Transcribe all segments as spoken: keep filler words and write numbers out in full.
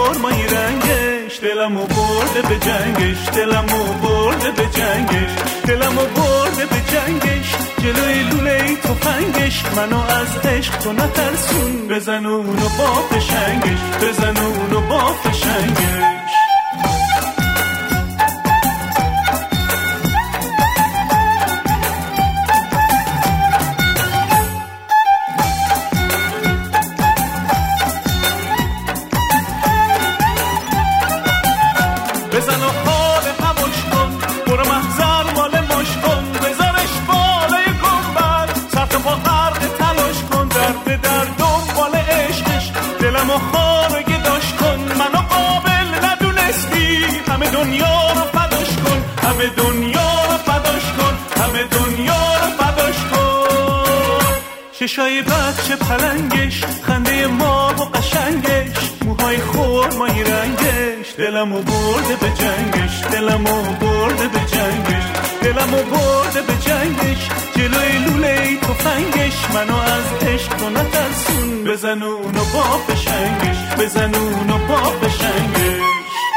خرمایی رنگش، دلمو برده به جنگش، دلمو برده به جنگش، دلمو برده به جنگش، جلوی لوله تفنگش، منو از عشق تو نترسون، بزن اونو با فشنگش، بزن اونو با فشنگش. بزن و حال هموش کن، برو محضر مال مش کن، بذارش بالای گنبد، سر تو با غرق تلاش کن، درد در دنبال عشقش، دلمو خار گداش کن، منو قابل ندونستی، همه دنیا رو فداش کن، همه دنیا رو فداش کن، همه دنیا رو فداش کن. چشای بچه پلنگش، خنده ما و قشنگش، موهای خرمایی رنگش، دلمو برده به جنگش، دلمو برده به جنگش، دلمو برده به جنگش، جلوی لوله تفنگش، منو از عشق تو نترسون، بزن اونو با فشنگش، بزن اونو با فشنگش.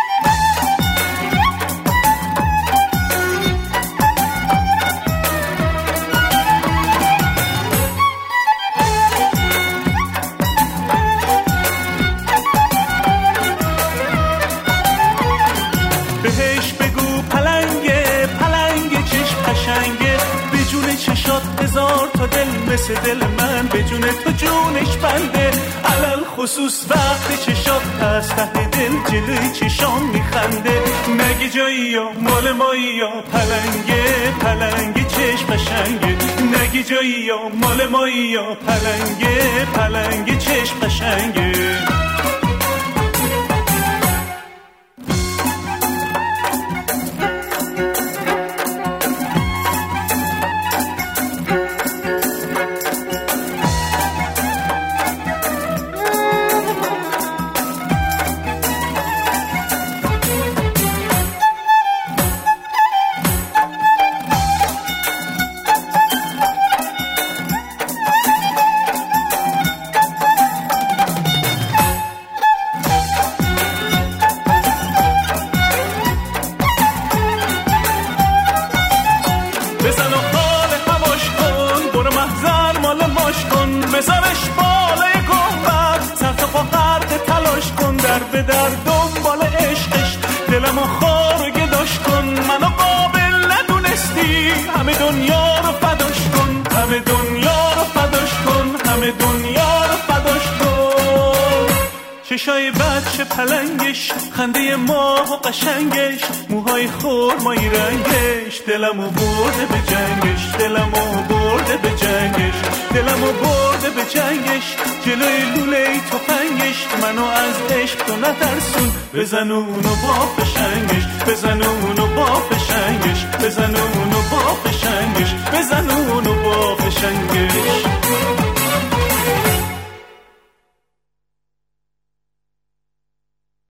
بهش بگو پلنگه، پلنگه چشم قشنگه، به جون چشات هزار تا دل مثل دل من، به جون تو جونش بنده، علل خصوص وقت چشات از ته دل جلوی چشام میخنده، نگه جایی یا مال مایی یا پلنگه، پلنگه چشم قشنگه، نگه جایی یا مال مایی یا پلنگه، پلنگه چشم قشنگه. بزن و حال هموش کن، برو محضر مال ماش کن، بذارش بالای گنبد، سر تا پا غرق تلاش کن، در به در دنبال عشقش، دلمو خار گداش کن، منو قابل ندونستی، همه دنیا رو فداش کن، همه دنیا رو فداش کن، همه دنیا رو فداش کن. چشای بچه پلنگش، خنده ماه و قشنگش، موهای خرمایی رنگش، دلمو برده به جنگش، دلمو برده به جنگش، دلمو برده به جنگش، جلوی لوله تفنگش، منو از عشق تو نترسون، بزن اونو با فشنگش، بزن اونو با فشنگش، بزن اونو با فشنگش، بزن اونو با فشنگش.